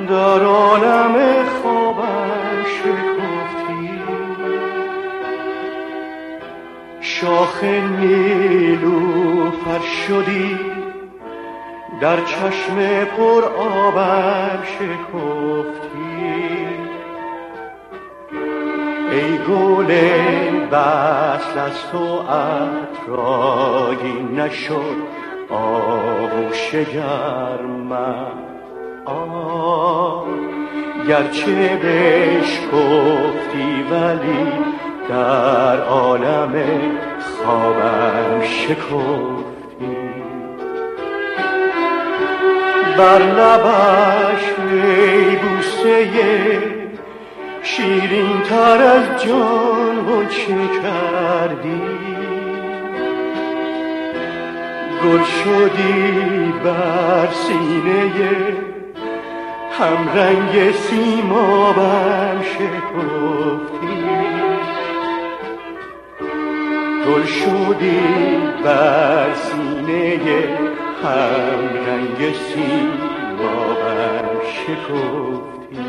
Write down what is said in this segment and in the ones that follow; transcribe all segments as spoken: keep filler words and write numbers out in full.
در عالم خوابم شکفتی، شاخ نیلوفر شدی، در چشم پر آبم شکفتی. ای گل وصل از تو عطرآگین نشد آغوش گرمم. آه گرچه بشکفتی ولی در عالم خوابم شکفتی. بر لبش ای بوسه شیرین تر از جان غنچه کردی، گل شدی بر سینه هم رنگ سیمابم شکفتی. گل شدی بر سینه هم رنگ سیمابم شکفتی.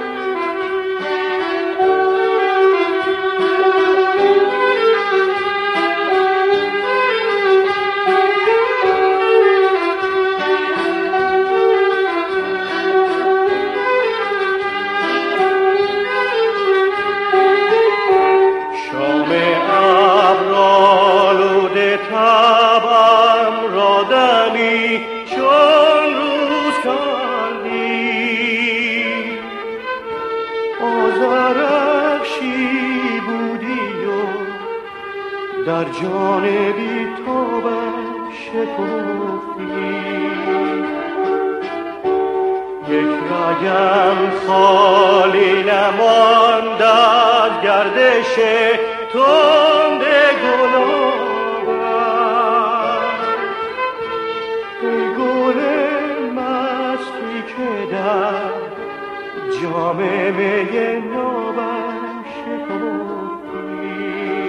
در جان بی تابم شکفتی. یک رگم خالی نماند از گردش تند گلابم. ای گل مستی که در جام می نابم شکفتی.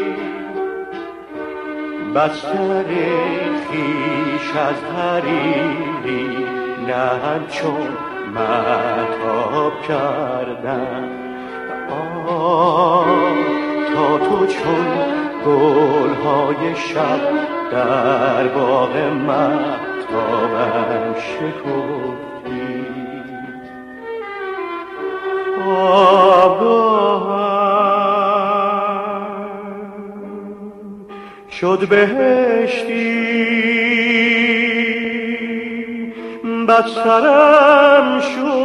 بستر خویش از حریری نه همچون مهتاب کردم. آه تا تو چون گلهای شب در باغ مهتابم شکفتی. شد بهشتی بسترم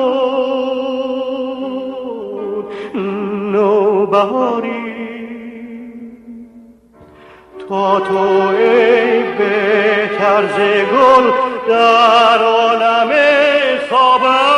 شد نوبهاری. تا تو ای به طرز گل در عالم خوابم